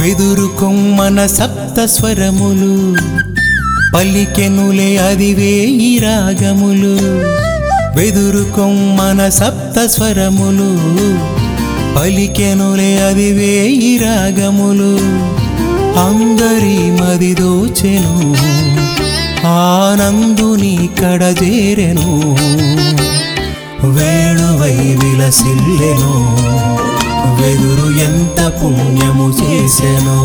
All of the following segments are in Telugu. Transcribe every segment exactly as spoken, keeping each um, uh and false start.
వెదురు కొమ్మన సప్త స్వరములు పలికెనులే అది వేయి రాగములు. వెదురు కొమ్మన సప్త స్వరములు పలికెనులే అది వేయి రాగములు. అందరి మది దోచెను ఆనందుని కడజేరెను. వేణువై విలసిల్లెను వెదురు ఎంత పుణ్యము చేసెనో.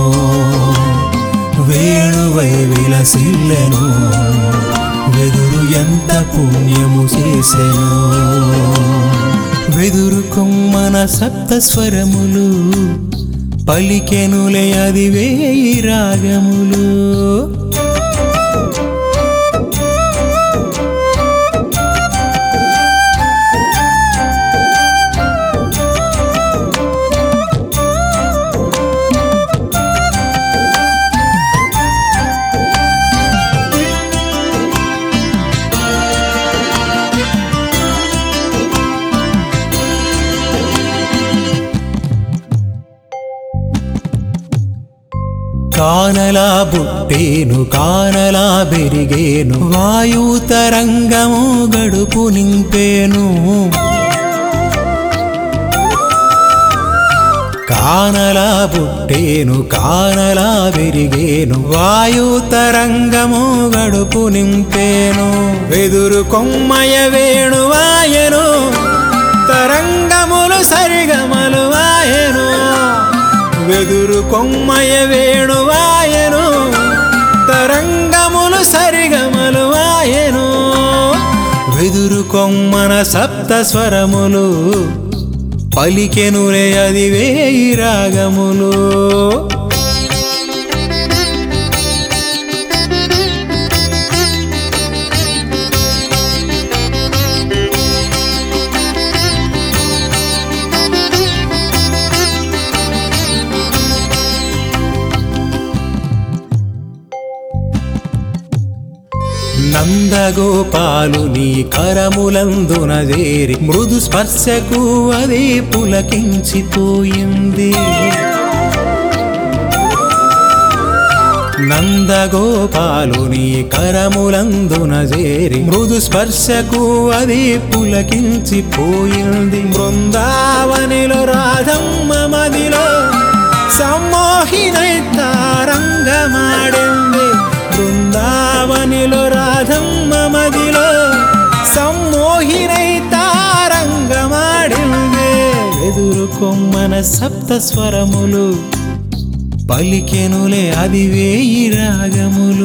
వేణువై విలసిల్లెను వెదురు ఎంత పుణ్యము చేసెనో. వెదురు కొమ్మన సప్త స్వరములు పలికెనులే అది వేయి రాగములు. కానలా బుట్టేను కానలా బెరిగేను వాయు తరంగము గడుపు నింపేను. కానలా బుట్టేను కానలా బెరిగేను వాయు తరంగము గడుపు నింపేను. వెదురు కొమ్మయ వేణువాయెను తరంగములు సరిగమలు వాయెను. వెదురు కొమ్మయ వేణువాయెను తరంగములు సరిగమలు వాయెను. వెదురు కొమ్మన సప్త స్వరములు పలికెనులే అది వేయి రాగములు. నందగోపాలుని కరములందున చేరి మృదు స్పర్శకు అది పులకించిపోయింది. నందగోపాలుని కరములందున చేరి మృదు స్పర్శకు అది పులకించిపోయింది. బృందావనిలో రాధమ్మ మదిలో సమ్మోహినై తారంగమాడింది. బృందావనిలో రాధమ్మ మదిలో సమ్మోహినై తారంగమాడింది. వెదురు కొమ్మన సప్త స్వరములు పలికెనులే అది వేయి రాగములు.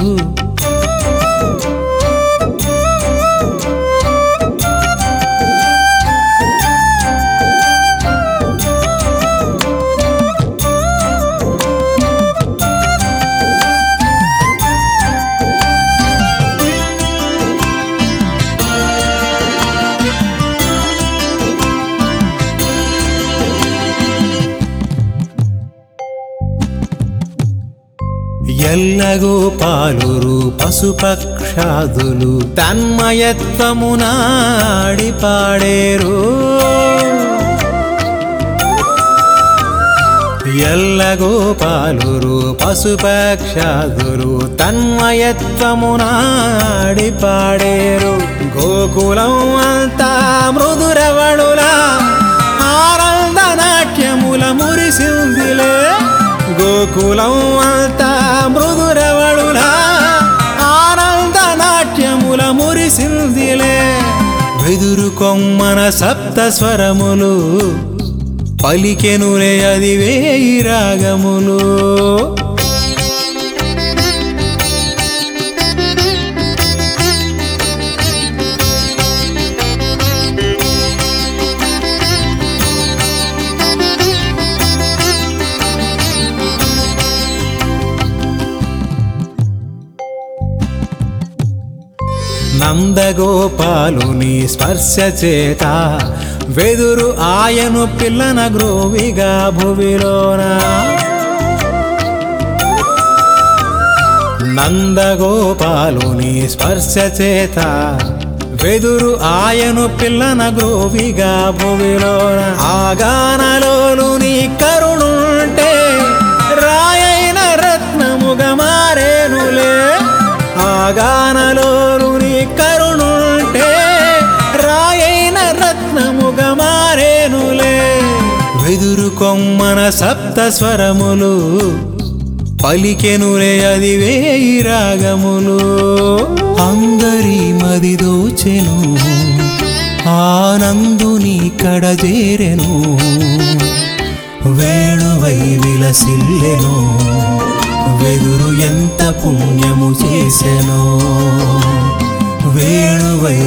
ఎల్లగోపాలురు పశుపక్షాదులు తన్మయత్వమునాడి పాడేరు. ఎల్లగోపాలురు పశుపక్షాదులు తన్మయత్వమునాడి పాడేరు. గోకులం అంతా మృదురవళులా ఆనంద నాట్యముల మురిసిందిలే. గోకులం అంతా మృదురవళులా ఆనంద నాట్యముల మురిసిందిలే. వెదురు కొమ్మన సప్త స్వరములు పలికెనులే అది వేయి రాగములు. నందగోపాలుని స్పర్శ చేత వెదురు ఆయను పిల్లన గ్రోవిగా భువిలోన. నందగోపాలుని స్పర్శ చేత వెదురు ఆయను పిల్లన గ్రోవిగా భువిలోన. ఆగానలోని కరుణుంటే రత్నముగా మారేనులే ఆ గానలోని కరుణుంటే రాయైన రత్నముగా మారేనులే వెదురు కొమ్మన సప్త స్వరములు పలికెనులే అది వేయి రాగములు అందరి మది దోచెను ఆనందుని కడజేరెను వేణువై విలసిల్లెను వెదురు ఎంత పుణ్యము చేసెను వేణువై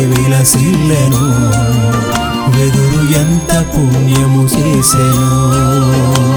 విలసిల్లెను వెదురు ఎంత పుణ్యము చేసెను